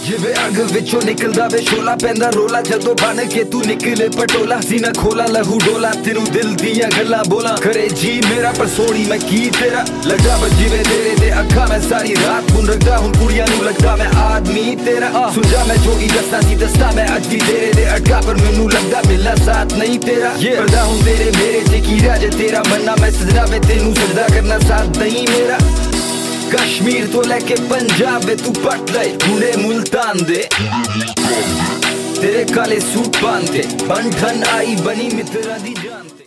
ਜਿਵੇਂ ਅੱਗ ਵਿੱਚੋਂ ਨਿਕਲਦਾ ਵੇ ਸ਼ੋਲਾ ਪੈਂਦਾ ਰੋਲਾ ਜਦੋਂ ਬਣ ਕੇ ਤੂੰ ਨਿਕਲੇ ਪਟੋਲਾ ਸੀਨਾ ਖੋਲਾ ਲਹੂ ਡੋਲਾ ਤੈਨੂੰ ਦਿਲ ਦੀਆਂ ਗੱਲਾਂ ਬੋਲਾਂ ਕਰੇ ਜੀ ਮੇਰਾ ਪਰ ਸੋਹਣੀ ਮੈਂ ਕੀ ਤੇਰਾ ਲੱਗਾ ਵਾ ਜਿਵੇਂ ਤੇਰੇ ਤੇ ਅੱਖਾਂ ਮੈਂ ਸਾਰੀ ਰਾਤ ਹੁਣ ਰੱਖਦਾ ਹੁਣ ਕੁੜੀਆਂ ਨੂੰ ਲੱਗਦਾ ਮੈਂ ਆਦਮੀ ਤੇਰਾ ਸੁਝਾ ਮੈਂ ਜੋ ਹੀ ਦੱਸਣਾ ਸੀ ਦੱਸਦਾ ਮੈਂ ਅੱਜ ਵੀ ਤੇਰੇ ਦੇ ਅਟਕਾ ਪਰ ਮੈਨੂੰ ਲੱਗਦਾ ਮੇਰਾ ਸਾਥ ਨਹੀਂ ਤੇਰਾ ਪਰਦਾ ਹੁਣ ਤੇਰੇ ਮੇਰੇ ਤੇ ਕੀ ਰਾਜ ਤੇਰਾ ਮੰਨਾ ਮੈਂ ਸਜਦਾ ਵੇ ਤੈਨੂੰ ਸਜਦਾ ਕਰਨਾ ਸਾਥ ਨਹੀਂ ਮੇਰਾ कश्मीर तो लेके पंजाब में तू पट ले पूरे मुल्तान दे तेरे काले सूट बांधे बंधन आई बनी मित्रा दी जान।